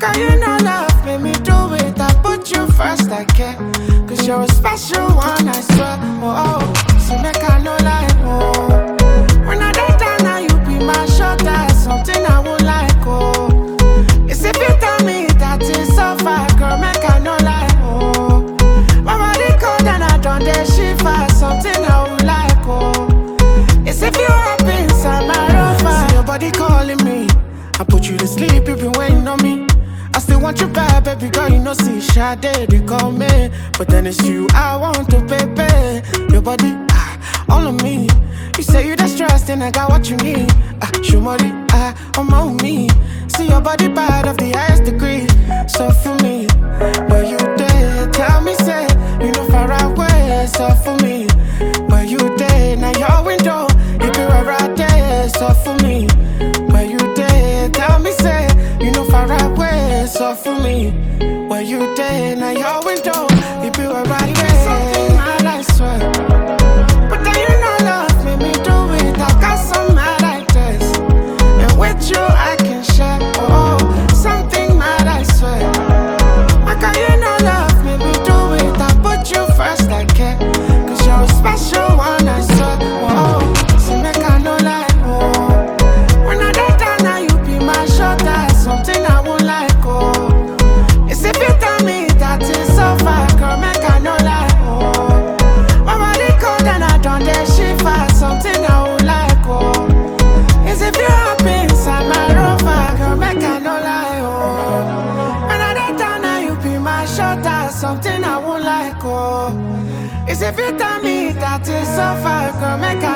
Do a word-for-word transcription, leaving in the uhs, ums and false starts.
can you not love? Make me do it. I put you first, I care. Cause you're a special one, I swear. Oh, oh. So make I no lie, oh. When I die down now, you be my shoulder. Something I won't like, oh. It's if you tell me that it's so far, girl, make I no lie, oh. My body cold and I done the shiver. Something I won't like, oh. It's if you up inside my rover. See your body calling me. I put you to sleep, you been waiting on me. I still want you back, baby girl, you know, see Sade, they call me. But then it's you I want to, baby. Your body, ah, all of me. You say you the stressed and I got what you need. Ah, show money, ah, I'm on me. See your body bad of the highest degree. So for me, but you did, tell me, say, you know far away. So for me, but you did, now your window, you be right there. So for me, but you did, tell me, say, you know far away. So for me, where you did, now your window, you be right there. Something mad, I swear. But then you know love made me do it. I got some mad like this, and with you I can share. Oh, something mad, I swear. How can you know love made me do it? I put you first, I care. Cause you're a special one, I swear. Oh, so make I no lie. Oh, when I die down now, you be my shoulder. Something I won't like, oh. It's if you tell me that it's so far, girl, make I no lie, oh. My body cold and I done the shiver. Something I won't like, oh. It's if you up inside my rover, girl, make I no lie, oh. When I die down now, you be my shoulder. Something I won't like, oh. It's if you tell me that it's so far, girl, make I